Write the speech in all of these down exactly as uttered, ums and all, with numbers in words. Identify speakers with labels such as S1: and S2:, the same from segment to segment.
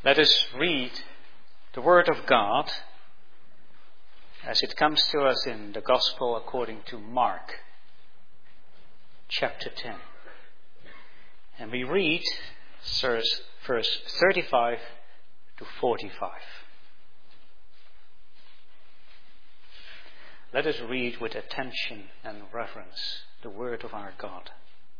S1: Let us read the Word of God as it comes to us in the Gospel according to Mark, chapter ten. And we read verse thirty-five to forty-five. Let us read with attention and reverence the Word of our God.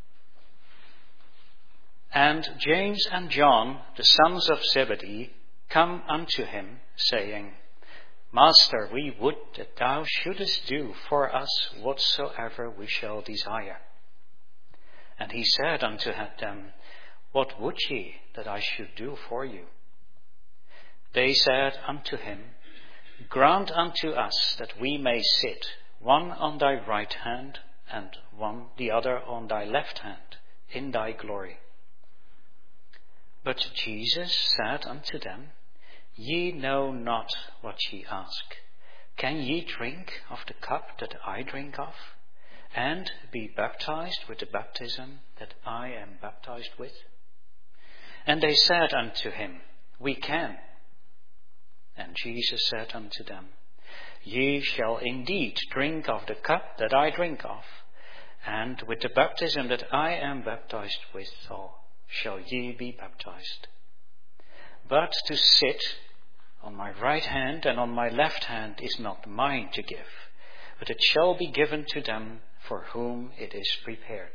S1: And James and John, the sons of Zebedee, come unto him, saying, Master, we would that thou shouldest do for us whatsoever we shall desire. And he said unto them, What would ye that I should do for you? They said unto him, Grant unto us that we may sit, one on thy right hand, and one the other on thy left hand, in thy glory. But Jesus said unto them, Ye know not what ye ask. Can ye drink of the cup that I drink of, and be baptized with the baptism that I am baptized with? And they said unto him, We can. And Jesus said unto them, Ye shall indeed drink of the cup that I drink of, and with the baptism that I am baptized withal shall ye be baptized. But to sit on my right hand and on my left hand is not mine to give, but it shall be given to them for whom it is prepared.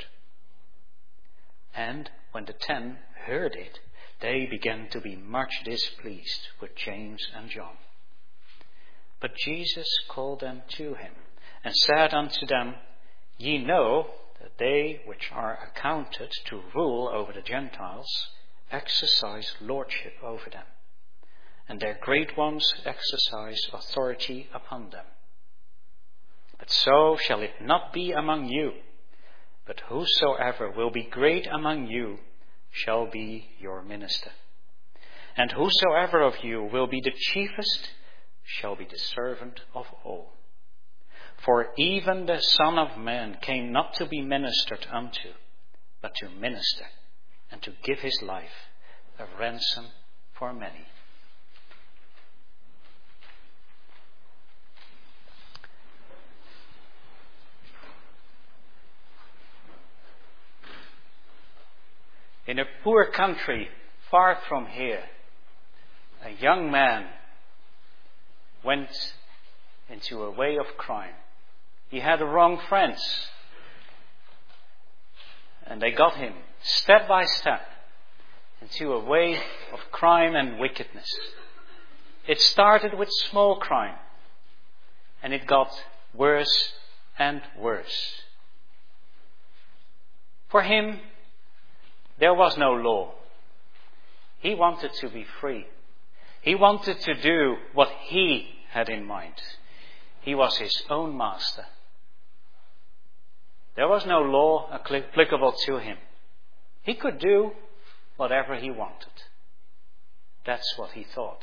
S1: And when the ten heard it, they began to be much displeased with James and John. But Jesus called them to him, and said unto them, Ye know that they which are accounted to rule over the Gentiles exercise lordship over them, and their great ones exercise authority upon them. But so shall it not be among you, but whosoever will be great among you shall be your minister. And whosoever of you will be the chiefest shall be the servant of all. For even the Son of Man came not to be ministered unto, but to minister, and to give his life a ransom for many. In a poor country far from here, a young man went into a way of crime. He had the wrong friends, and they got him step by step into a way of crime and wickedness. It started with small crime, and it got worse and worse. For him, there was no law. He wanted to be free. He wanted to do what he had in mind. He was his own master. There was no law applicable to him. He could do whatever he wanted. That's what he thought.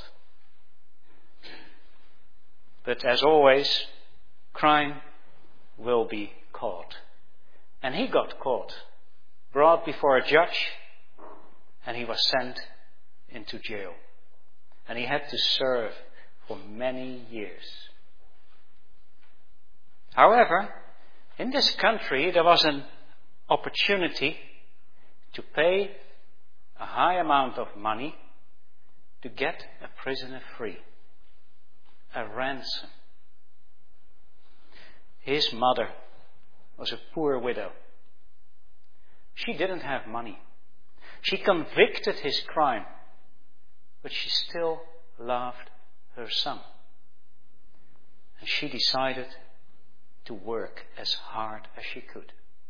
S1: But as always, crime will be caught. And he got caught, brought before a judge, and he was sent into jail. And he had to serve for many years. However, in this country there was an opportunity to pay a high amount of money to get a prisoner free. A ransom. His mother was a poor widow. She didn't have money. She convicted his crime, but she still loved her son. And she decided to work as hard as she could.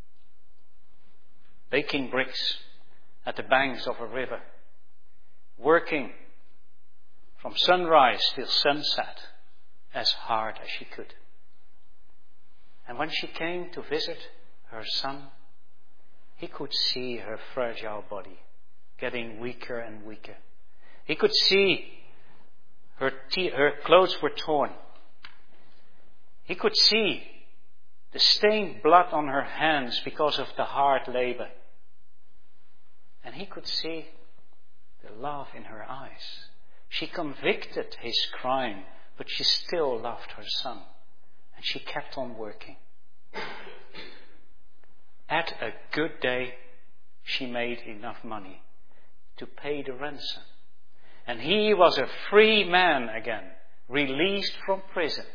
S1: Baking bricks at the banks of a river, working from sunrise till sunset as hard as she could. And when she came to visit her son, he could see her fragile body getting weaker and weaker. He could see her, te- her clothes were torn. He could see the stained blood on her hands because of the hard labor. And he could see the love in her eyes. She convicted his crime, but she still loved her son. And she kept on working. At a good day, she made enough money to pay the ransom. And he was a free man again, released from prison.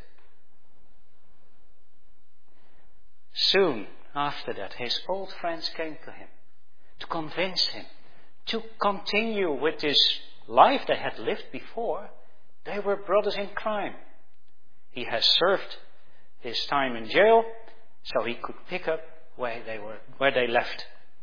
S1: Soon after that, his old friends came to him to convince him to continue with this life they had lived before. They were brothers in crime. He has served his time in jail, so he could pick up where they were, where they left.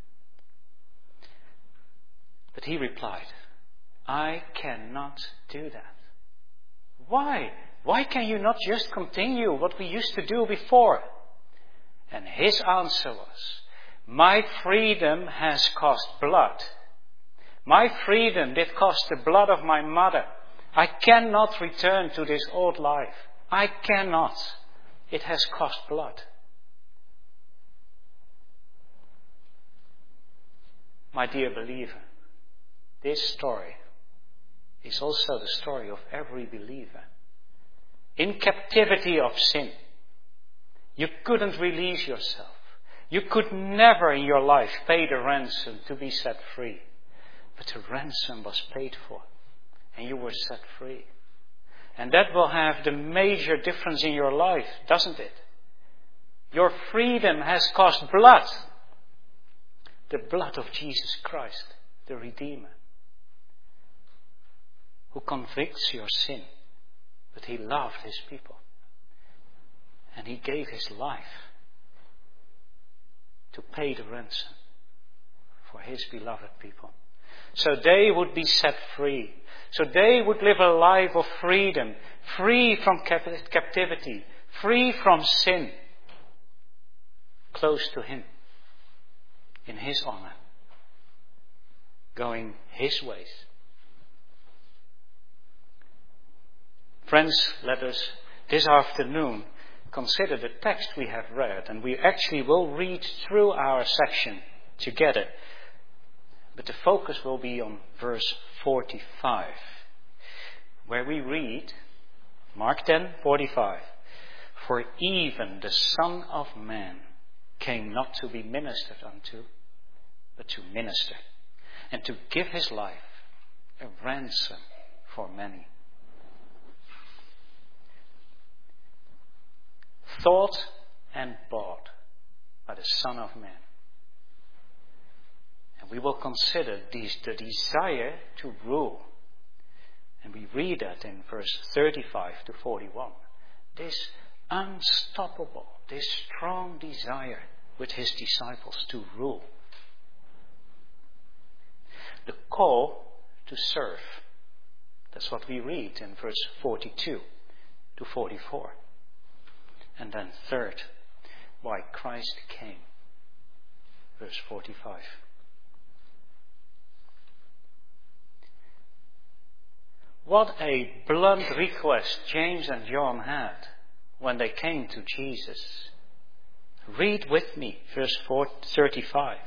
S1: But he replied, I cannot do that. Why? Why can you not just continue what we used to do before? And his answer was, my freedom has cost blood. My freedom did cost the blood of my mother. I cannot return to this old life. I cannot. It has cost blood. My dear believer, this story is also the story of every believer. In captivity of sin, you couldn't release yourself. You could never in your life pay the ransom to be set free. But the ransom was paid for, and you were set free. And that will have the major difference in your life, doesn't it? Your freedom has cost blood. The blood of Jesus Christ, the Redeemer, who convicts your sin, but he loved his people. And he gave his life to pay the ransom for his beloved people. So they would be set free. So they would live a life of freedom, free from captivity, free from sin, close to him, in his honor, going his ways. Friends, let us this afternoon consider the text we have read, and we actually will read through our section together. But the focus will be on verse forty-five, where we read, Mark ten, forty-five, for even the Son of Man came not to be ministered unto, but to minister, and to give his life a ransom for many. Thought and bought by the Son of Man. And we will consider these, the desire to rule. And we read that in verse thirty-five to forty-one. This unstoppable, this strong desire with his disciples to rule. The call to serve. That's what we read in verse forty-two to forty-four. And then third, why Christ came. Verse forty-five. What a blunt request James and John had when they came to Jesus. Read with me verse thirty-five.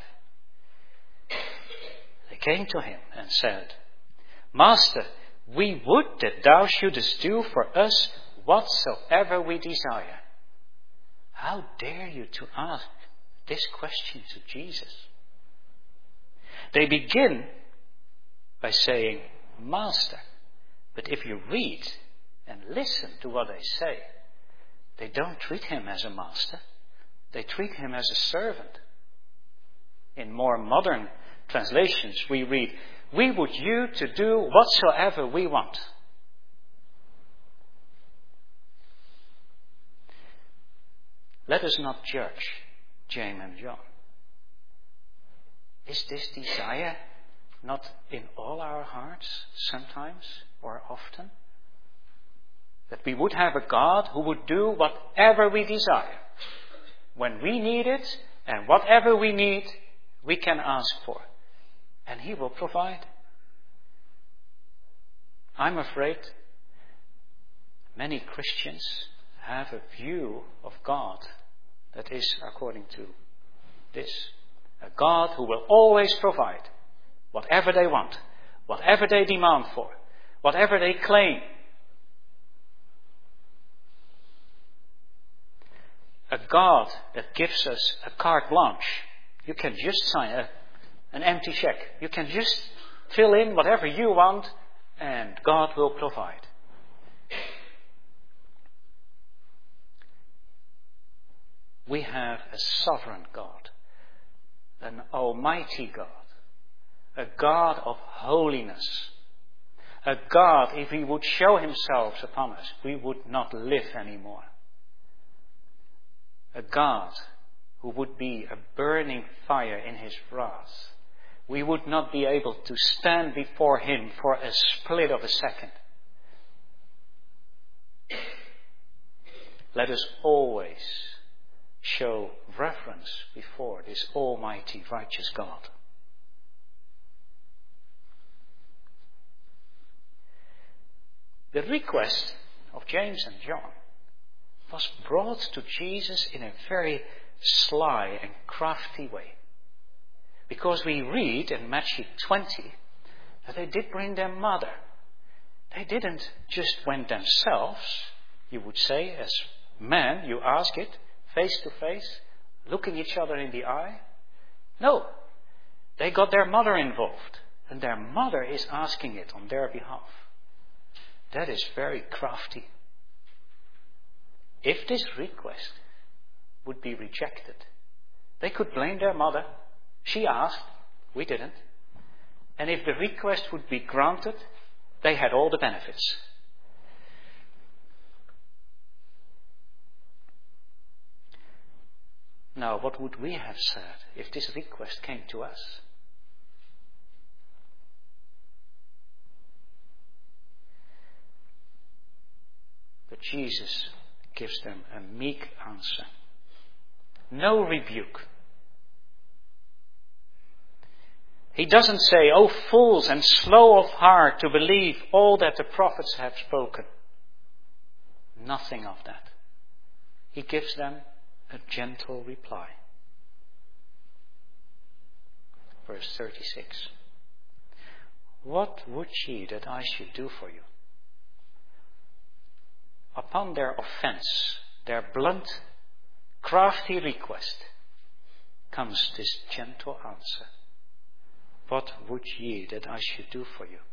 S1: They came to him and said, Master, we would that thou shouldest do for us whatsoever we desire. How dare you to ask this question to Jesus? They begin by saying, Master. But if you read and listen to what they say, they don't treat him as a master. They treat him as a servant. In more modern translations, we read, we would you to do whatsoever we want. Let us not judge James and John. Is this desire not in all our hearts sometimes or often? That we would have a God who would do whatever we desire. When we need it, and whatever we need, we can ask for. And he will provide. I'm afraid many Christians have a view of God that is according to this. A God who will always provide whatever they want, whatever they demand for, whatever they claim. A God that gives us a carte blanche. You can just sign a, an empty check. You can just fill in whatever you want and God will provide. We have a sovereign God, an almighty God, a God of holiness, a God, if He would show Himself upon us, we would not live anymore. A God who would be a burning fire in His wrath. We would not be able to stand before Him for a split of a second. Let us always show reverence before this almighty, righteous God. The request of James and John was brought to Jesus in a very sly and crafty way. Because we read in Matthew twenty that they did bring their mother. They didn't just went themselves, you would say, as men, you ask it, face to face, looking each other in the eye. No, they got their mother involved, and their mother is asking it on their behalf. That is very crafty. If this request would be rejected, they could blame their mother. She asked, we didn't. And if the request would be granted, they had all the benefits. Now, what would we have said if this request came to us? But Jesus gives them a meek answer. No rebuke. He doesn't say, "Oh fools and slow of heart to believe all that the prophets have spoken." Nothing of that. He gives them a gentle reply. Verse thirty-six. What would ye that I should do for you? Upon their offense, their blunt, crafty request, comes this gentle answer. What would ye that I should do for you?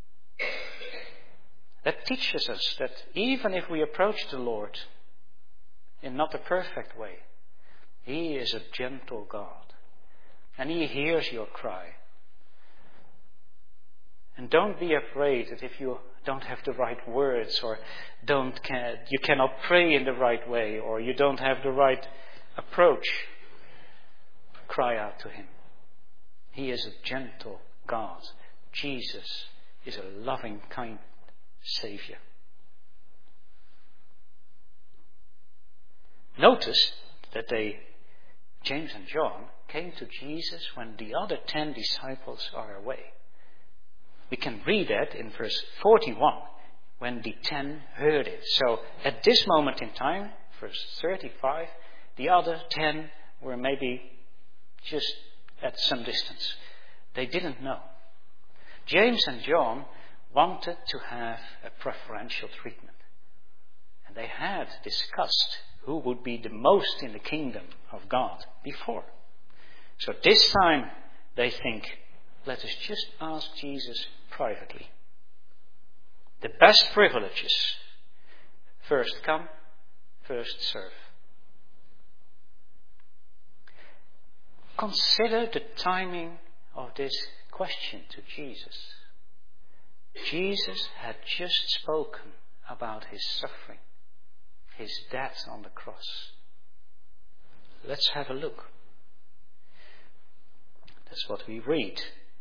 S1: That teaches us that even if we approach the Lord in not a perfect way, He is a gentle God, and He hears your cry. And don't be afraid that if you don't have the right words, or don't can, you cannot pray in the right way, or you don't have the right approach, cry out to Him. He is a gentle God. Jesus is a loving, kind Saviour. Notice that they, James and John, came to Jesus when the other ten disciples are away. We can read that in verse forty-one, when the ten heard it. So at this moment in time, verse thirty-five, the other ten were maybe just at some distance. They didn't know. James and John wanted to have a preferential treatment. And they had discussed who would be the most in the kingdom of God before. So this time they think, let us just ask Jesus privately. The best privileges. First come, first serve. Consider the timing of this question to Jesus. Jesus had just spoken about His suffering, His death on the cross. Let's have a look. That's what we read.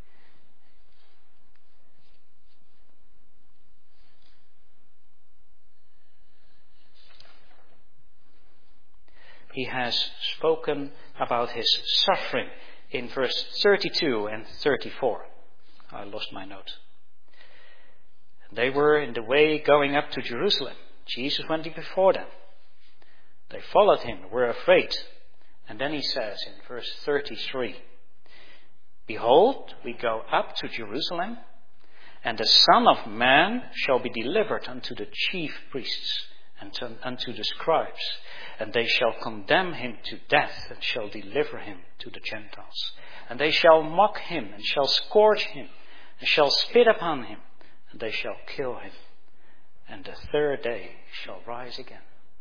S1: He has spoken about His suffering in verse thirty-two and thirty-four. I lost my note. They were in the way going up to Jerusalem. Jesus went before them. They followed Him, were afraid. And then He says in verse thirty-three, Behold, we go up to Jerusalem, And the Son of Man shall be delivered unto the chief priests and to, unto the scribes, and they shall condemn him to death, and shall deliver him to the Gentiles. And they shall mock him, and shall scourge him, and shall spit upon him, and they shall kill him. And the third day shall rise again.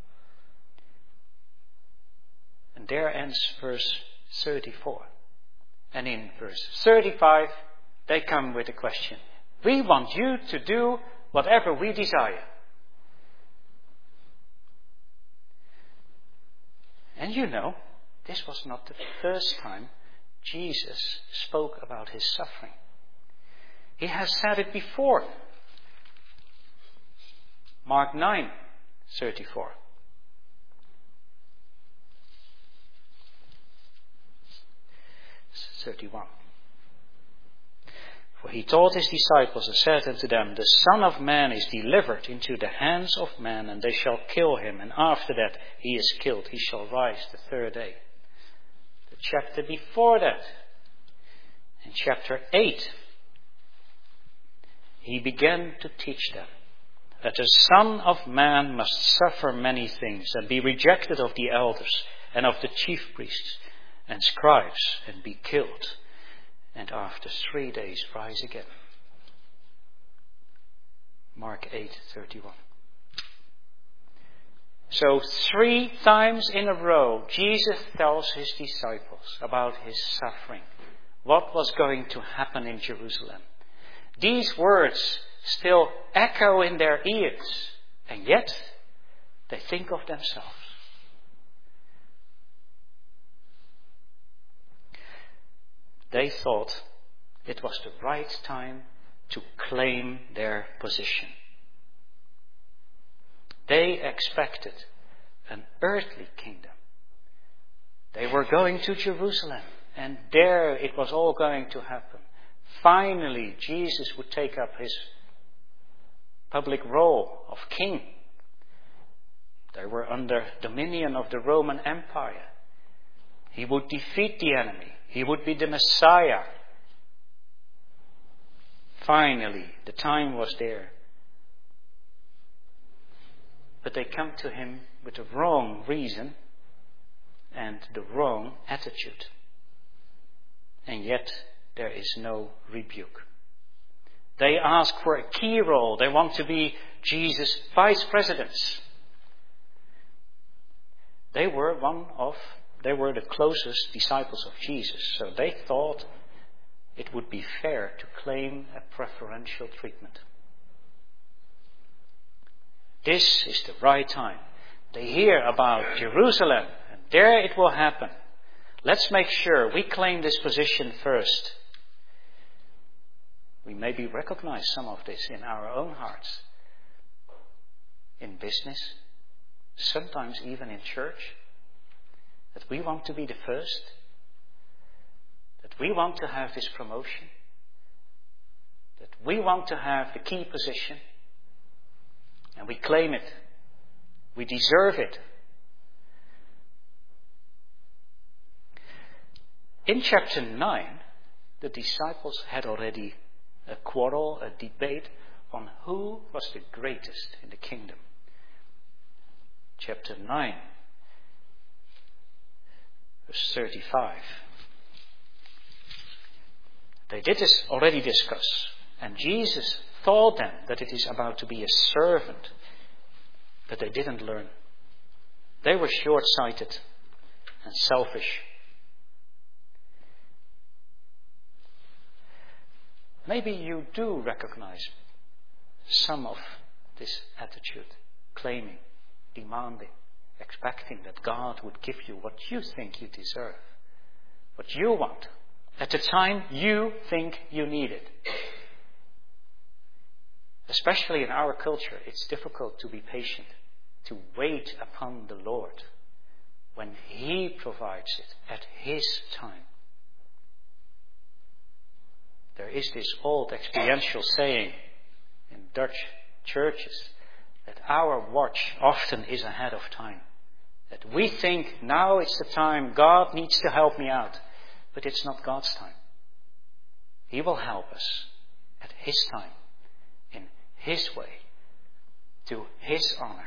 S1: And there ends verse thirty-four. And in verse thirty-five, they come with a question. We want you to do whatever we desire. And you know, this was not the first time Jesus spoke about his suffering. He has said it before. Mark nine, thirty-four. thirty-one. For he taught his disciples and said unto them, the Son of Man is delivered into the hands of men, and they shall kill him, and after that he is killed, he shall rise the third day. The chapter before that, in chapter eight, he began to teach them that the Son of Man must suffer many things, and be rejected of the elders and of the chief priests and scribes, and be killed, and after three days rise again. Mark eight thirty-one. So three times in a row, Jesus tells his disciples about his suffering, what was going to happen in Jerusalem. These words still echo in their ears, and yet they think of themselves. They thought it was the right time to claim their position. They expected an earthly kingdom. They were going to Jerusalem, and there it was all going to happen. Finally, Jesus would take up his public role of king. They were under dominion of the Roman Empire. He would defeat the enemy. He would be the Messiah. Finally, the time was there. But they come to him with the wrong reason and the wrong attitude. And yet, there is no rebuke. They ask for a key role. They want to be Jesus' vice presidents. They were one of They were the closest disciples of Jesus, so they thought it would be fair to claim a preferential treatment. This is the right time. They hear about Jerusalem, and there it will happen. Let's make sure we claim this position first. We maybe recognize some of this in our own hearts. In business, sometimes even in church. That we want to be the first. That we want to have this promotion. That we want to have the key position. And we claim it. We deserve it. In chapter nine, the disciples had already a quarrel, a debate on who was the greatest in the kingdom. Chapter nine. Verse thirty-five. They did this already discuss, and Jesus told them that it is about to be a servant, but they didn't learn. They were short-sighted and selfish. Maybe you do recognize some of this attitude, claiming, demanding, expecting that God would give you what you think you deserve, what you want, at the time you think you need it. Especially in our culture, it's difficult to be patient, to wait upon the Lord when He provides it at His time. There is this old experiential saying in Dutch churches that our watch often is ahead of time. That we think now it's the time, God needs to help me out. But it's not God's time. He will help us at His time, His way, to His honor.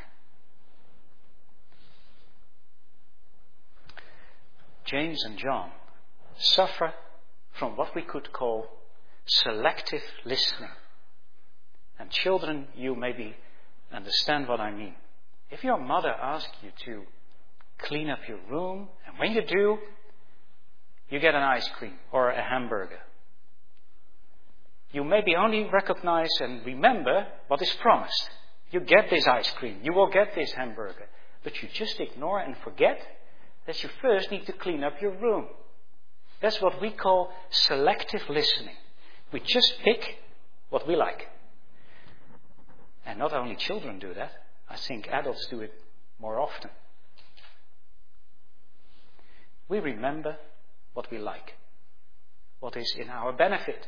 S1: James and John suffer from what we could call selective listening. And children, you maybe understand what I mean. If your mother asks you to clean up your room, and when you do, you get an ice cream or a hamburger. You maybe only recognize and remember what is promised. You get this ice cream, you will get this hamburger. But you just ignore and forget that you first need to clean up your room. That's what we call selective listening. We just pick what we like. And not only children do that, I think adults do it more often. We remember what we like, what is in our benefit.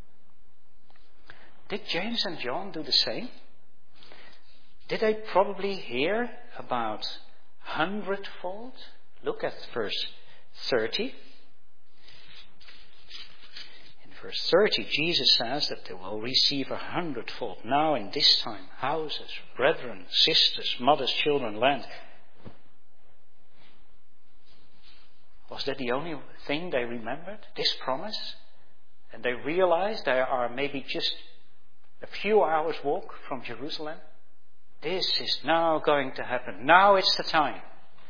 S1: Did James and John do the same? Did they probably hear about hundredfold? Look at verse thirty. In verse thirty, Jesus says that they will receive a hundredfold now in this time, houses, brethren, sisters, mothers, children, land. Was that the only thing they remembered? This promise? And they realized they are maybe just a few hours walk from Jerusalem? This is now going to happen. Now it's the time.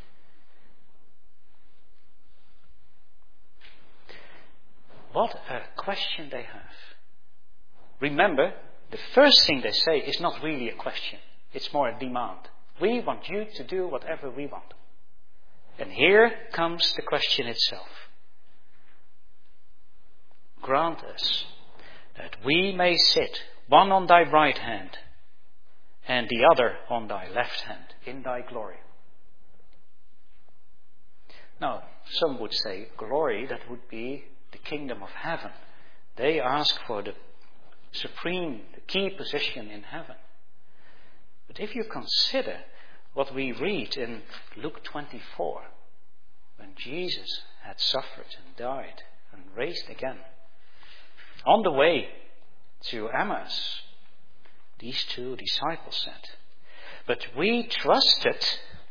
S1: What a question they have. Remember, the first thing they say is not really a question. It's more a demand. We want you to do whatever we want. And here comes the question itself. Grant us that we may sit, one on thy right hand and the other on thy left hand, in thy glory. Now, some would say glory, that would be the kingdom of heaven. They ask for the supreme, the key position in heaven. But if you consider what we read in Luke twenty-four, when Jesus had suffered and died and raised again, on the way to Emmaus, these two disciples said, "But we trusted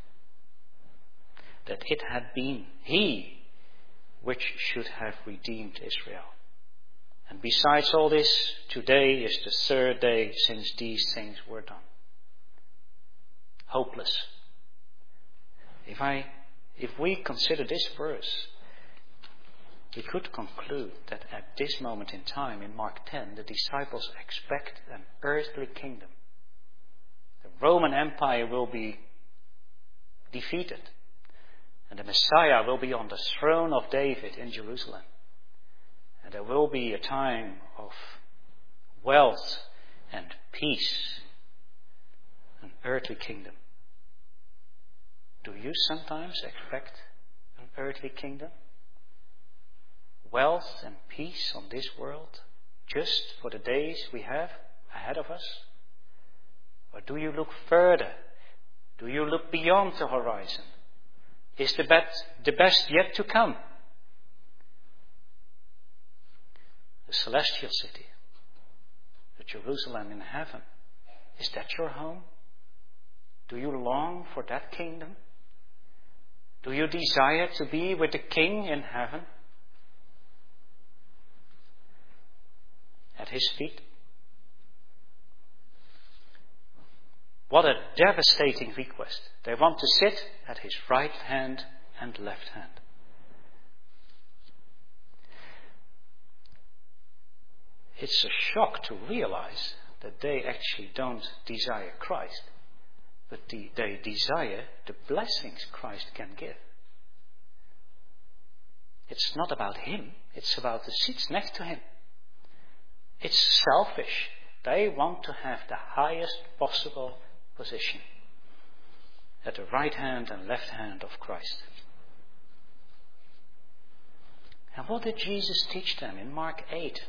S1: that it had been He which should have redeemed Israel. And besides all this, today is the third day since these things were done." Hopeless. If I, if we consider this verse, we could conclude that at this moment in time, in Mark ten, the disciples expect an earthly kingdom. The Roman Empire will be defeated, and the Messiah will be on the throne of David in Jerusalem. And there will be a time of wealth and peace, an earthly kingdom. Do you sometimes expect an earthly kingdom? Wealth and peace on this world, just for the days we have ahead of us? Or do you look further? Do you look beyond the horizon? Is the best, the best yet to come? The celestial city, the Jerusalem in heaven, is that your home? Do you long for that kingdom? Do you desire to be with the King in heaven? At His feet? What a devastating request. They want to sit at His right hand and left hand. It's a shock to realize that they actually don't desire Christ, but the, they desire the blessings Christ can give. It's not about Him, it's about the seats next to Him. It's selfish. They want to have the highest possible position at the right hand and left hand of Christ. And what did Jesus teach them in Mark eight?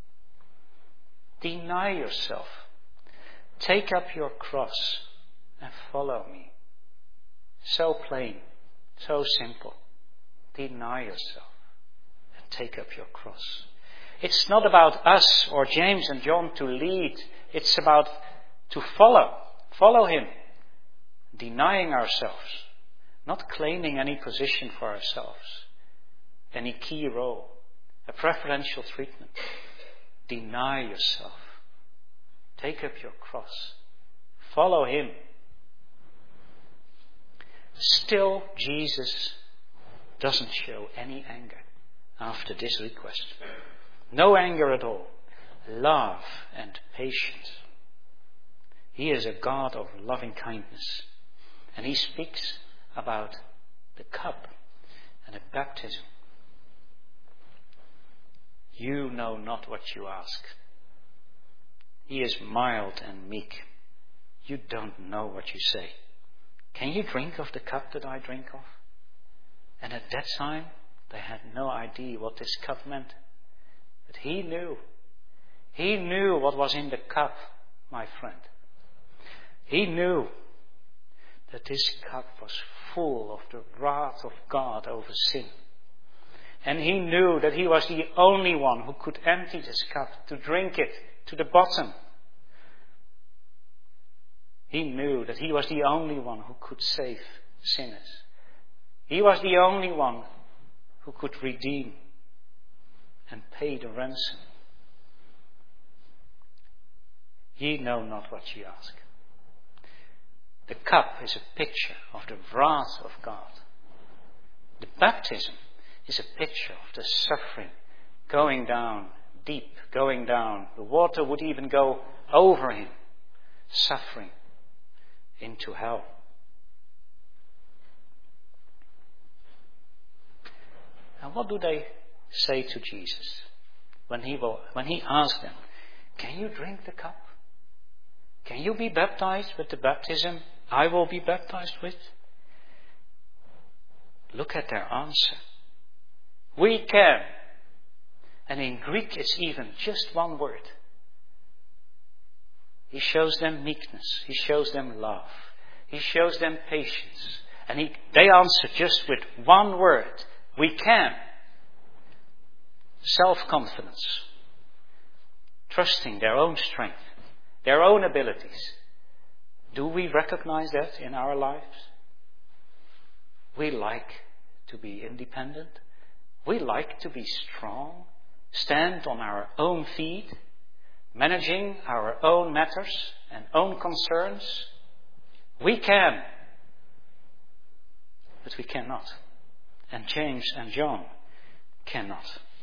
S1: Deny yourself. Take up your cross and follow me. So plain, so simple. Deny yourself and take up your cross. It's not about us or James and John to lead. It's about to follow, follow him, denying ourselves, not claiming any position for ourselves, any key role, a preferential treatment. Deny yourself. Take up your cross. Follow him. Still, Jesus doesn't show any anger after this request. No anger at all. Love and patience. He is a God of loving kindness. And he speaks about the cup and the baptism. You know not what you ask. He is mild and meek. You don't know what you say. Can you drink of the cup that I drink of? And at that time, they had no idea what this cup meant. But he knew. He knew what was in the cup, my friend. He knew that this cup was full of the wrath of God over sin. And he knew that he was the only one who could empty this cup, to drink it to the bottom. He knew that he was the only one who could save sinners. He was the only one who could redeem and pay the ransom. Ye know not what ye ask. The cup is a picture of the wrath of God. The baptism is a picture of the suffering going down deep, going down. The water would even go over him, suffering into hell. And what do they say to Jesus when he will, when he asks them, can you drink the cup? Can you be baptized with the baptism I will be baptized with? Look at their answer. We can. And in Greek it's even just one word. He shows them meekness. He shows them love. He shows them patience. And he, they answer just with one word. We can. Self-confidence. Trusting their own strength. Their own abilities. Do we recognize that in our lives? We like to be independent. We like to be strong. Stand on our own feet. Managing our own matters and own concerns. We can. But we cannot. And James and John cannot.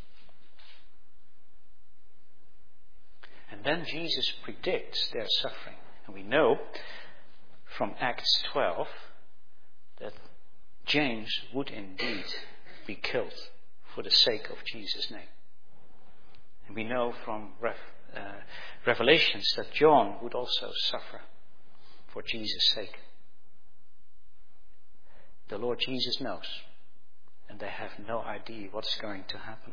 S1: And then Jesus predicts their suffering. And we know from Acts twelve that James would indeed be killed for the sake of Jesus' name. And we know from Rev, uh, Revelations that John would also suffer for Jesus' sake. The Lord Jesus knows, and they have no idea what's going to happen.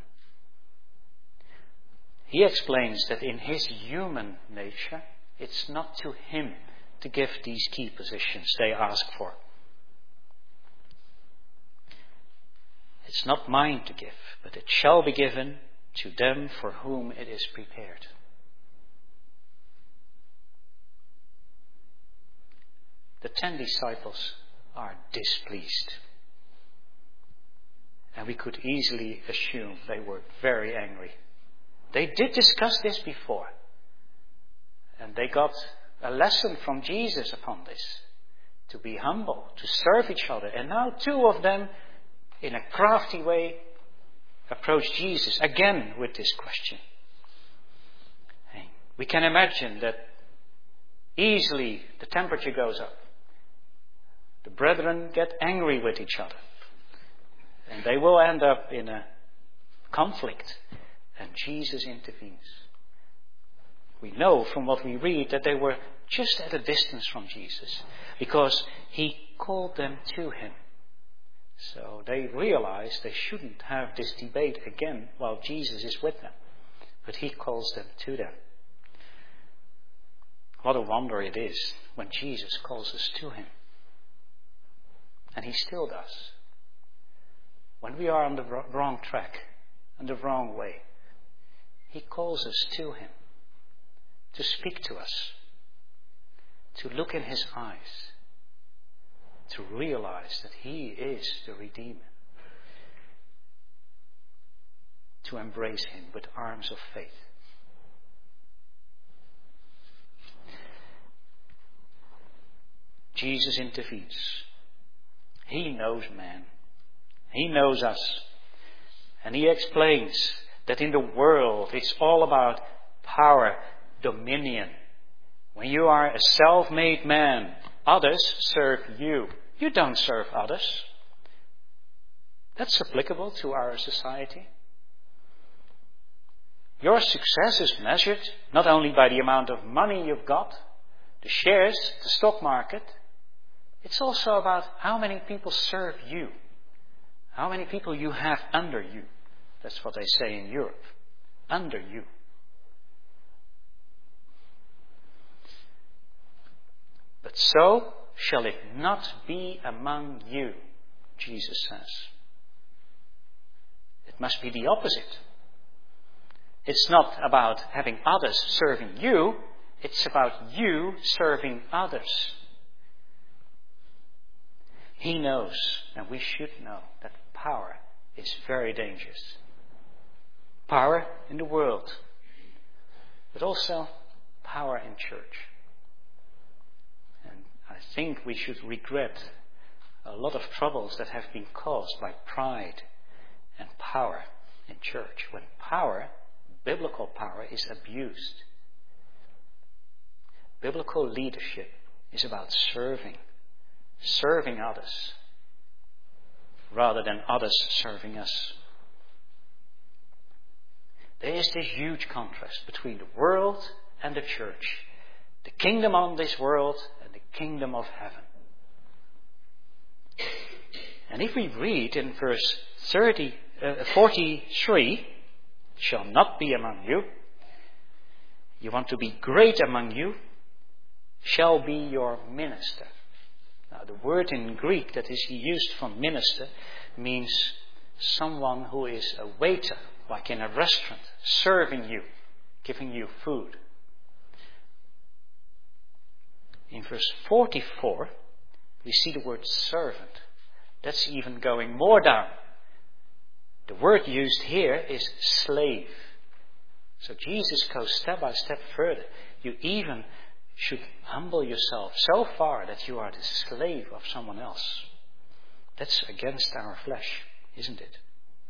S1: He explains that in his human nature, it's not to him to give these key positions they ask for. It's not mine to give, but it shall be given to them for whom it is prepared. The ten disciples are displeased. And we could easily assume they were very angry. They did discuss this before. And they got a lesson from Jesus upon this. To be humble, to serve each other. And now two of them, in a crafty way, approach Jesus again with this question. We can imagine that easily the temperature goes up. The brethren get angry with each other. And they will end up in a conflict. And Jesus intervenes. We know from what we read that they were just at a distance from Jesus. Because he called them to him. So they realized they shouldn't have this debate again while Jesus is with them. But he calls them to them. What a wonder it is when Jesus calls us to him. And he still does. When we are on the wrong track, on the wrong way, he calls us to him to speak to us. to look in his eyes, to realize that he is the Redeemer, to embrace him with arms of faith. Jesus intervenes. He knows man. He knows us. And he explains that in the world it's all about power, dominion. When you are a self-made man, others serve you. You don't serve others. That's applicable to our society. Your success is measured not only by the amount of money you've got, the shares, the stock market. It's also about how many people serve you. How many people you have under you. That's what they say in Europe. Under you. But so shall it not be among you, Jesus says. It must be the opposite. It's not about having others serving you. It's about you serving others. He knows, and we should know, that power is very dangerous. Power in the world, but also power in church. And I think we should regret a lot of troubles that have been caused by pride and power in church. When power, biblical power, is abused. Biblical leadership is about serving. Serving others rather than others serving us. There is this huge contrast between the world and the church. The kingdom on this world and the kingdom of heaven. And if we read in verse thirty, uh, forty-three, shall not be among you. You want to be great among you, shall be your minister. Now, the word in Greek that is used for minister means someone who is a waiter, like in a restaurant, serving you, giving you food. In verse forty-four, we see the word servant. That's even going more down. The word used here is slave. So Jesus goes step by step further. You even should humble yourself so far that you are the slave of someone else. That's against our flesh, isn't it?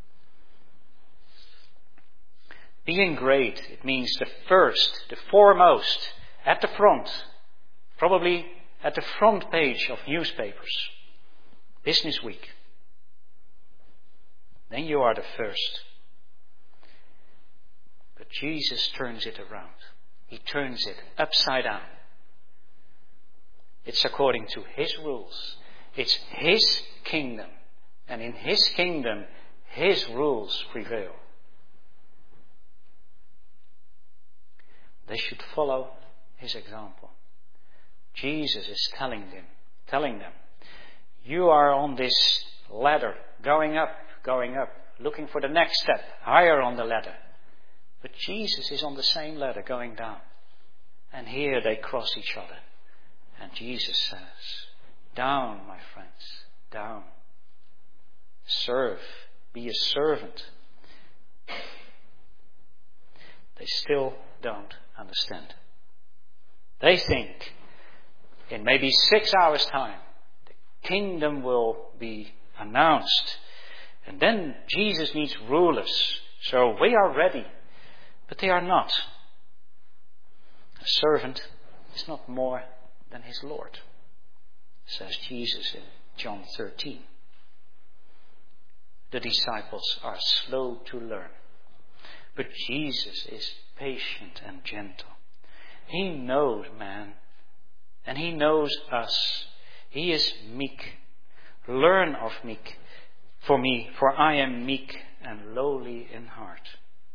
S1: Being great, it means the first, the foremost, at the front, probably at the front page of newspapers, Business Week. Then you are the first. But Jesus turns it around. He turns it upside down. It's according to His rules. It's His kingdom. And in His kingdom, His rules prevail. They should follow His example. Jesus is telling them, telling them, you are on this ladder, going up, going up, looking for the next step, higher on the ladder. But Jesus is on the same ladder, going down. And here they cross each other. And Jesus says, down, my friends, down. Serve, be a servant. They still don't understand. They think in maybe six hours' time, the kingdom will be announced. And then Jesus needs rulers. So we are ready. But they are not. A servant is not more than his Lord, says Jesus in John thirteen. The disciples are slow to learn. But Jesus is patient and gentle. He knows man. And He knows us. He is meek. Learn of meek for me, for I am meek and lowly in heart.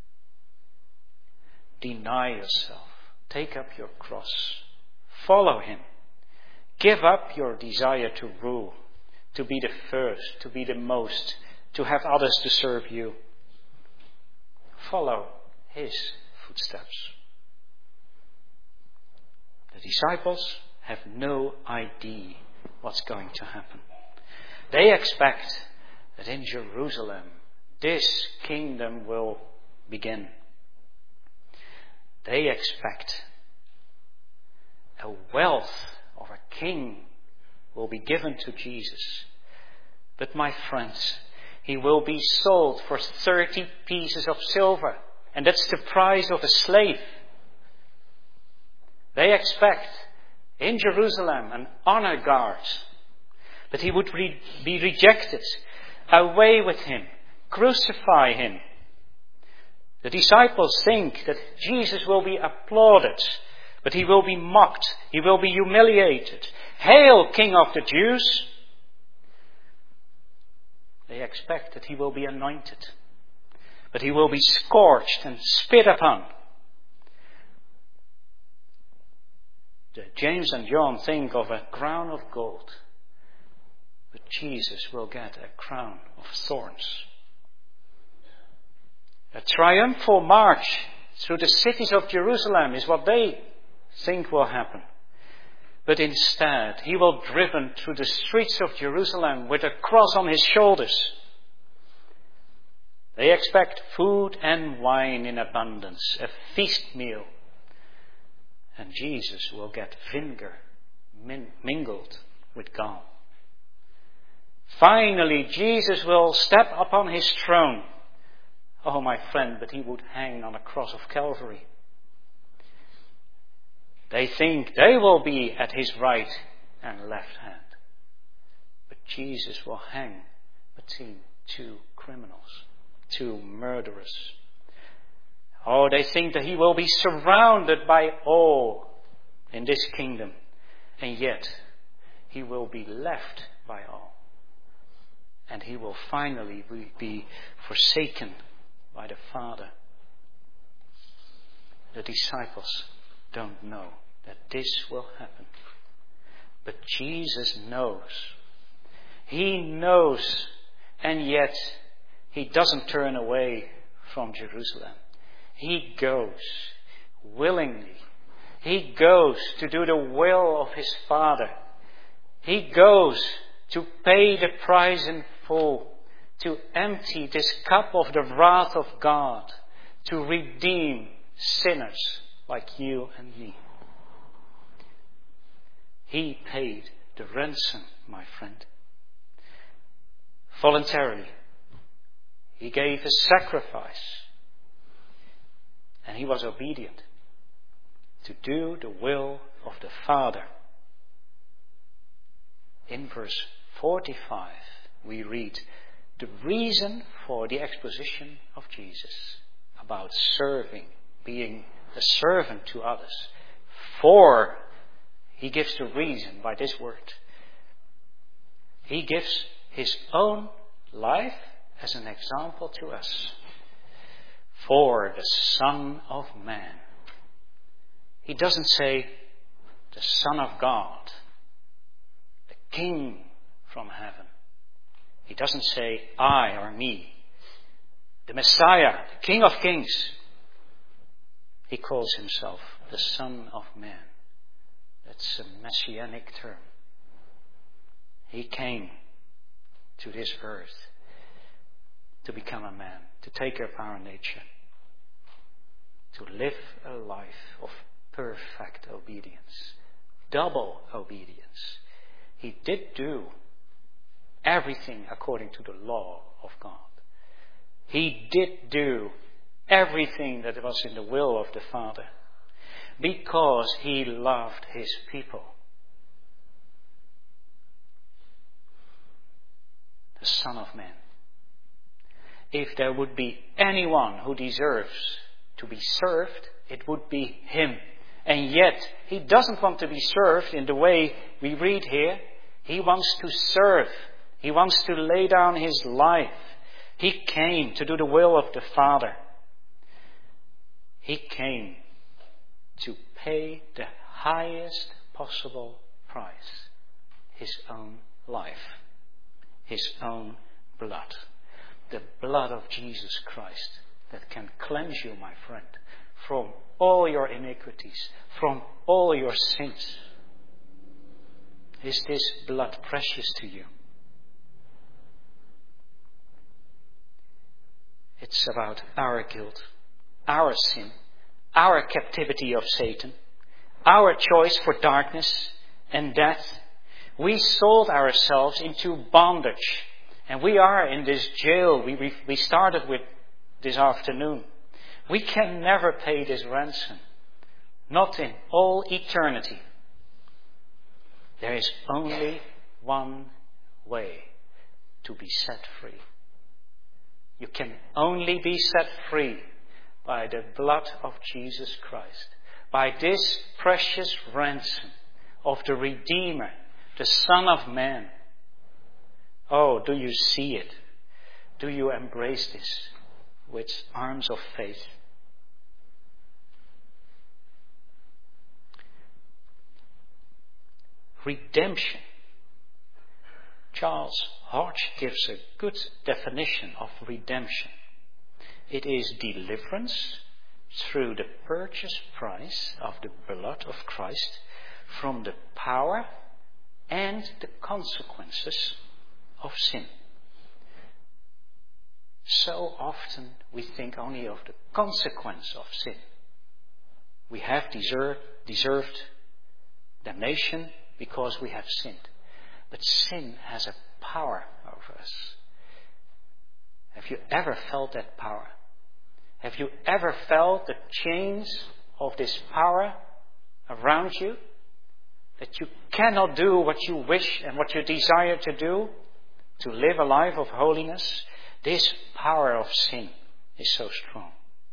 S1: Deny yourself. Take up your cross. Follow Him. Give up your desire to rule, to be the first, to be the most, to have others to serve you. Follow His footsteps. The disciples have no idea what's going to happen. They expect that in Jerusalem, this kingdom will begin. They expect a wealth of a king will be given to Jesus. But my friends, he will be sold for thirty pieces of silver. And that's the price of a slave. They expect in Jerusalem an honor guard. But he would re- be rejected. Away with him. Crucify him. The disciples think that Jesus will be applauded. But he will be mocked. He will be humiliated. Hail, King of the Jews! They expect that he will be anointed. But he will be scorched and spit upon. James and John think of a crown of gold. But Jesus will get a crown of thorns. A triumphal march through the cities of Jerusalem is what they think will happen. But instead, he will be driven through the streets of Jerusalem with a cross on his shoulders. They expect food and wine in abundance, a feast meal. And Jesus will get vinegar min- mingled with gall. Finally, Jesus will step upon his throne. Oh, my friend, but he would hang on a cross of Calvary. They think they will be at his right and left hand. But Jesus will hang between two criminals, two murderers. Oh, they think that he will be surrounded by all in this kingdom. And yet, he will be left by all. And he will finally be forsaken by the Father. The disciples don't know that this will happen. But Jesus knows. He knows, and yet he doesn't turn away from Jerusalem. He goes willingly. He goes to do the will of his Father. He goes to pay the price in full, to empty this cup of the wrath of God, to redeem sinners like you and me. He paid the ransom, my friend. Voluntarily. He gave a sacrifice. And he was obedient to do the will of the Father. In verse forty-five, we read the reason for the exposition of Jesus about serving, being a servant to others. For he gives the reason by this word. He gives his own life as an example to us. For the Son of Man. He doesn't say the Son of God, the King from heaven. He doesn't say I or me, the Messiah, the King of Kings. He calls himself the Son of Man. That's a messianic term. He came to this earth to become a man, to take up our nature, to live a life of perfect obedience, double obedience. He did do everything according to the law of God. He did do everything that was in the will of the Father, because he loved his people. The Son of Man. If there would be anyone who deserves to be served, it would be him. And yet, he doesn't want to be served in the way we read here. He wants to serve. He wants to lay down his life. He came to do the will of the Father. He came to pay the highest possible price. His own life. His own blood. The blood of Jesus Christ that can cleanse you, my friend, from all your iniquities, from all your sins. Is this blood precious to you? It's about our guilt, our sin, our captivity of Satan, our choice for darkness and death. We sold ourselves into bondage, and we are in this jail we, we, we started with this afternoon. We can never pay this ransom, not in all eternity. There is only one way to be set free. You can only be set free by the blood of Jesus Christ, by this precious ransom of the Redeemer, the Son of Man. Oh, do you see it? Do you embrace this with arms of faith? Redemption. Charles Hodge gives a good definition of redemption. It is deliverance through the purchase price of the blood of Christ from the power and the consequences of sin. So often we think only of the consequence of sin. We have deserved, deserved damnation because we have sinned. But sin has a power over us. Have you ever felt that power? Have you ever felt the chains of this power around you? That you cannot do what you wish and what you desire to do, to live a life of holiness? This power of sin is so strong.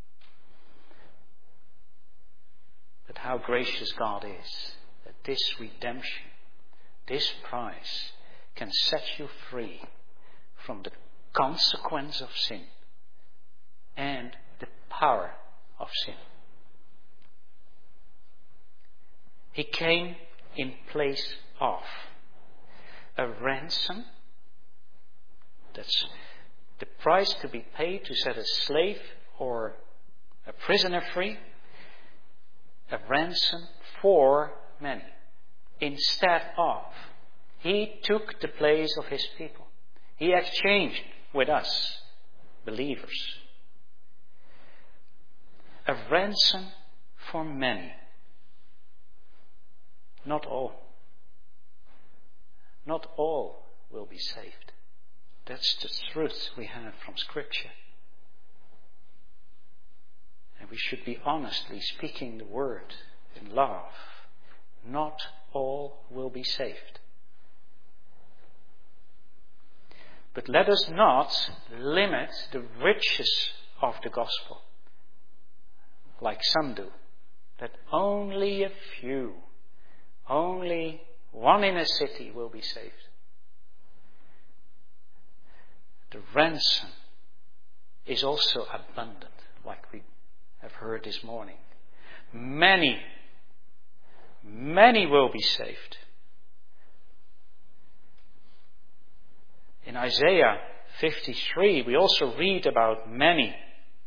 S1: But how gracious God is, that this redemption, this price, can set you free from the consequence of sin and the power of sin. He came in place of a ransom. That's the price to be paid to set a slave or a prisoner free. A ransom for many. Instead of, he took the place of his people. He exchanged with us, believers. A ransom for many. Not all. Not all will be saved. That's the truth we have from Scripture. And we should be honestly speaking the word in love. Not all will be saved. But let us not limit the riches of the gospel, like some do, that only a few, only one in a city will be saved. The ransom is also abundant, like we have heard this morning. Many, many will be saved. In Isaiah fifty-three, we also read about many.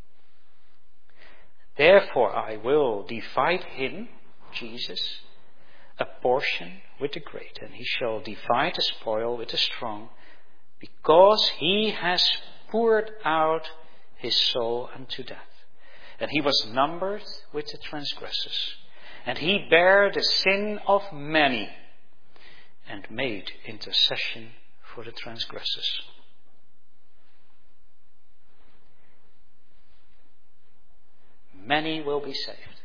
S1: Therefore I will divide him, Jesus, a portion with the great, and he shall divide the spoil with the strong, because he has poured out his soul unto death. And he was numbered with the transgressors, and he bare the sin of many, and made intercession for the transgressors. Many will be saved.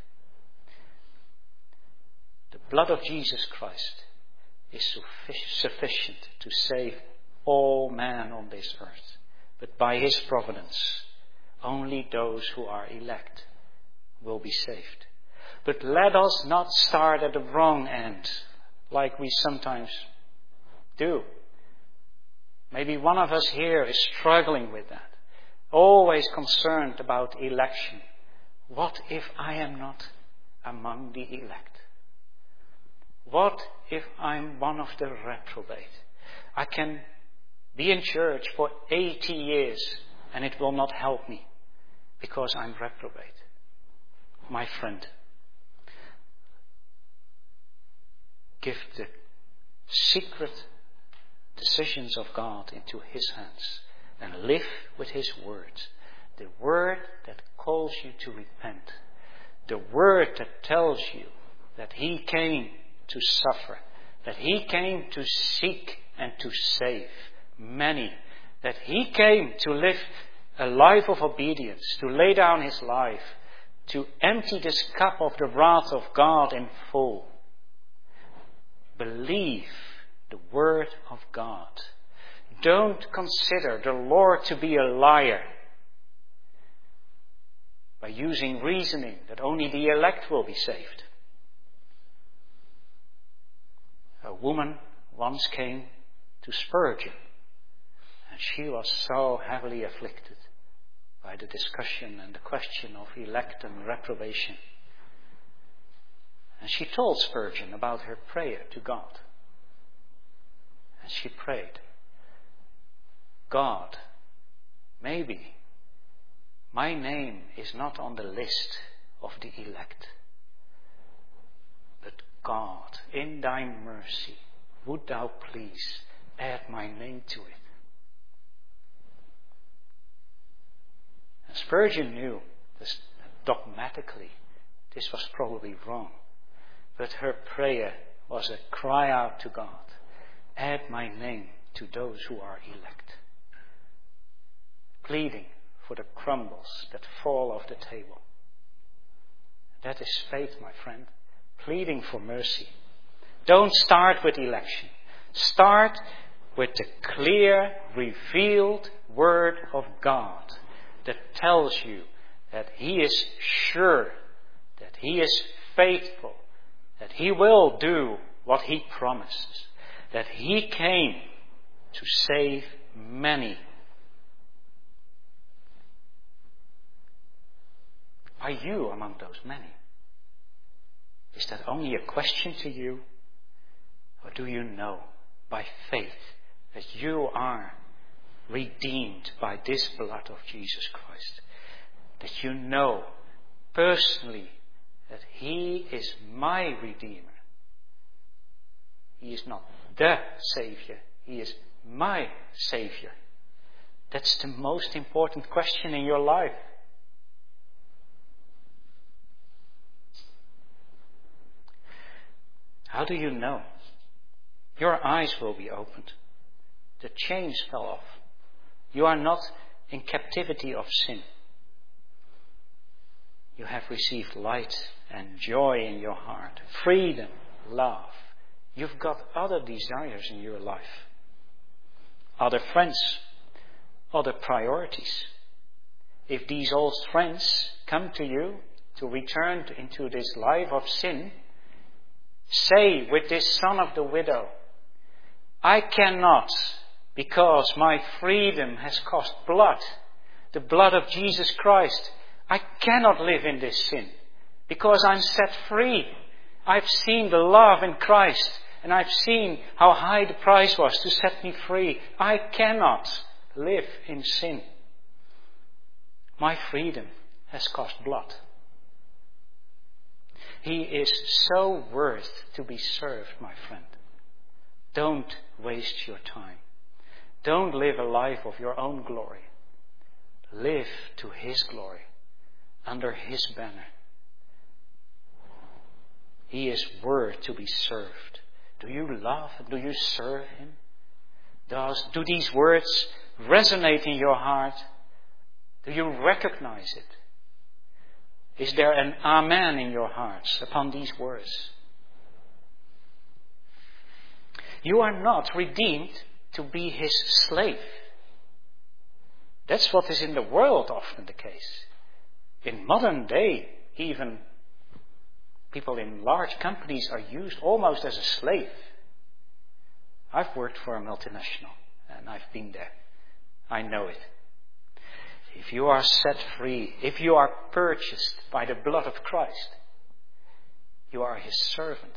S1: The blood of Jesus Christ is sufficient to save all man on this earth. But by his providence, only those who are elect will be saved. But let us not start at the wrong end, like we sometimes do. Maybe one of us here is struggling with that. Always concerned about election. What if I am not among the elect? What if I'm one of the reprobate? I can be in church for eighty years and it will not help me because I'm reprobate. My friend, give the secret decisions of God into His hands and live with His word. The word that calls you to repent. The word that tells you that He came to suffer. That He came to seek and to save many. That He came to live a life of obedience, to lay down His life, to empty this cup of the wrath of God in full. Believe the word of God. Don't consider the Lord to be a liar by using reasoning that only the elect will be saved. A woman once came to Spurgeon, and she was so heavily afflicted by the discussion and the question of elect and reprobation. And she told Spurgeon about her prayer to God. And she prayed, God, maybe my name is not on the list of the elect. But God, in Thy mercy, would Thou please add my name to it. And Spurgeon knew this dogmatically this was probably wrong. But her prayer was a cry out to God. Add my name to those who are elect. Pleading for the crumbles that fall off the table. That is faith, my friend. Pleading for mercy. Don't start with election. Start with the clear, revealed Word of God that tells you that He is sure, that He is faithful, that He will do what He promises, that He came to save many. Are you among those many? Is that only a question to you? Or do you know by faith that you are redeemed by this blood of Jesus Christ? That you know personally that He is my Redeemer. He is not the Savior. He is my Savior. That's the most important question in your life. How do you know? Your eyes will be opened. The chains fell off. You are not in captivity of sin. You have received light and joy in your heart, freedom, love. You've got other desires in your life, other friends, other priorities. If these old friends come to you to return into this life of sin, say with this son of the widow, I cannot, because my freedom has cost blood, the blood of Jesus Christ. I cannot live in this sin because I'm set free. I've seen the love in Christ and I've seen how high the price was to set me free. I cannot live in sin. My freedom has cost blood. He is so worth to be served, my friend. Don't waste your time. Don't live a life of your own glory. Live to His glory, under His banner. He is worth to be served. Do you love and do you serve Him? Does, do these words resonate in your heart? Do you recognize it? Is there an amen in your hearts upon these words? You are not redeemed to be His slave. That's what is in the world often the case. In modern day, even people in large companies are used almost as a slave. I've worked for a multinational and I've been there. I know it. If you are set free, if you are purchased by the blood of Christ, you are His servant,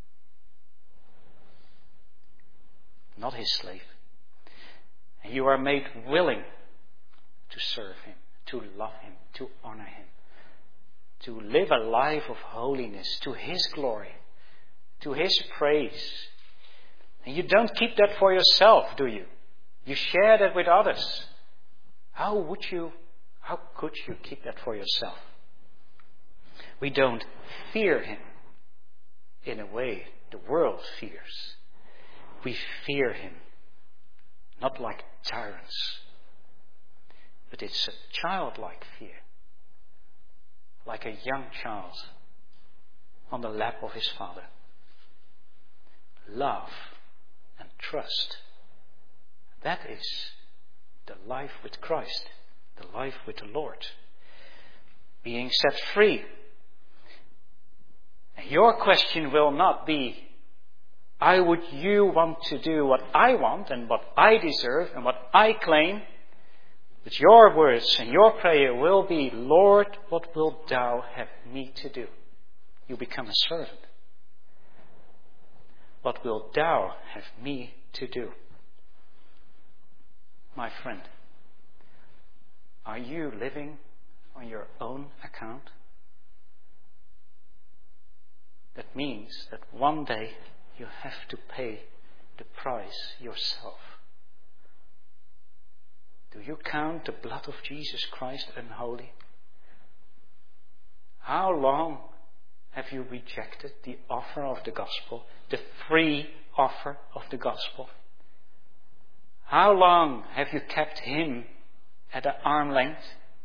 S1: not His slave. And you are made willing to serve Him, to love Him, to honor Him, to live a life of holiness to His glory, to His praise. And you don't keep that for yourself, do you? You share that with others. How would you, how could you keep that for yourself? We don't fear him in a way the world fears. We fear him, not like tyrants, but it's a childlike fear, like a young child on the lap of his father. Love and trust. That is the life with Christ, the life with the Lord. Being set free. And your question will not be, I would you want to do what I want and what I deserve and what I claim? But your words and your prayer will be, Lord, what wilt thou have me to do? You become a servant. What wilt thou have me to do? My friend, are you living on your own account? That means that one day you have to pay the price yourself. Do you count the blood of Jesus Christ unholy? How long have you rejected the offer of the gospel, the free offer of the gospel? How long have you kept him at an arm length?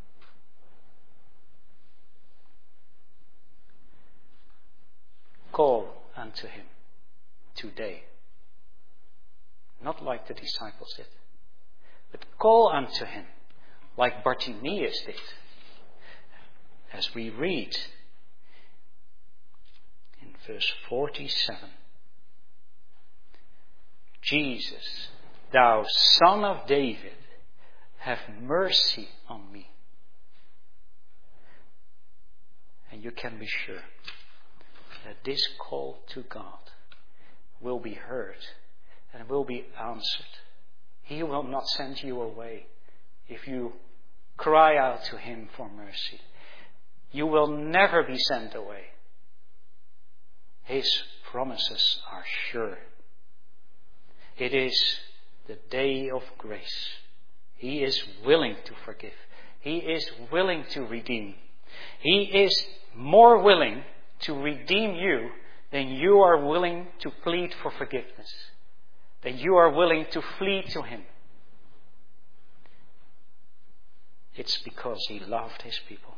S1: Call unto him today. Not like the disciples did, but call unto him like Bartimaeus did. As we read in verse forty-seven, Jesus, thou Son of David, have mercy on me. And you can be sure that this call to God will be heard and will be answered. He will not send you away if you cry out to him for mercy. You will never be sent away. His promises are sure. It is the day of grace. He is willing to forgive. He is willing to redeem. He is more willing to redeem you than you are willing to plead for forgiveness, than you are willing to flee to him. It's because he loved his people.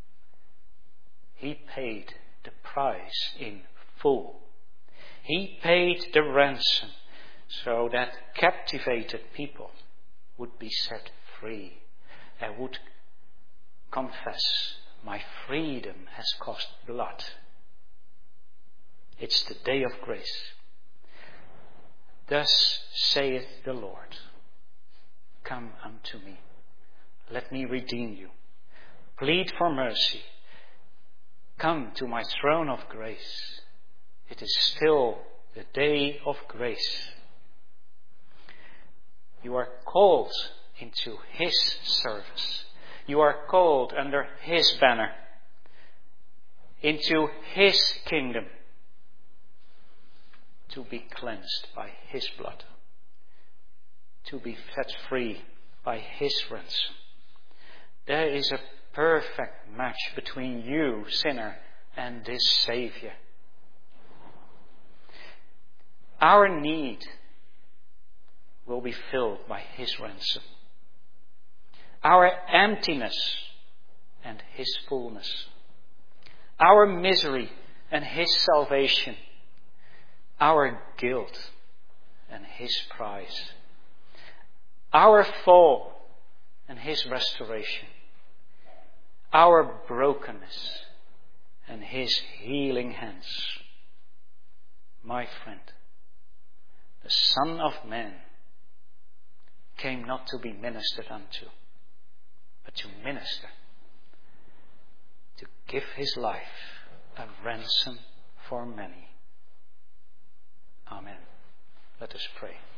S1: He paid the price in full. He paid the ransom so that captivated people would be set free and would confess, my freedom has cost blood. It's the day of grace. Thus saith the Lord, come unto me. Let me redeem you. Plead for mercy. Come to my throne of grace. It is still the day of grace. You are called into his service. You are called under his banner, into his kingdom, to be cleansed by his blood, to be set free by his ransom. There is a perfect match between you, sinner, and this Savior. Our need will be filled by his ransom. Our emptiness and his fullness. Our misery and his salvation. Our guilt and his prize. Our fall and his restoration. Our brokenness and his healing hands. My friend, the Son of Man came not to be ministered unto, but to minister, to give his life a ransom for many. Amen. Let us pray.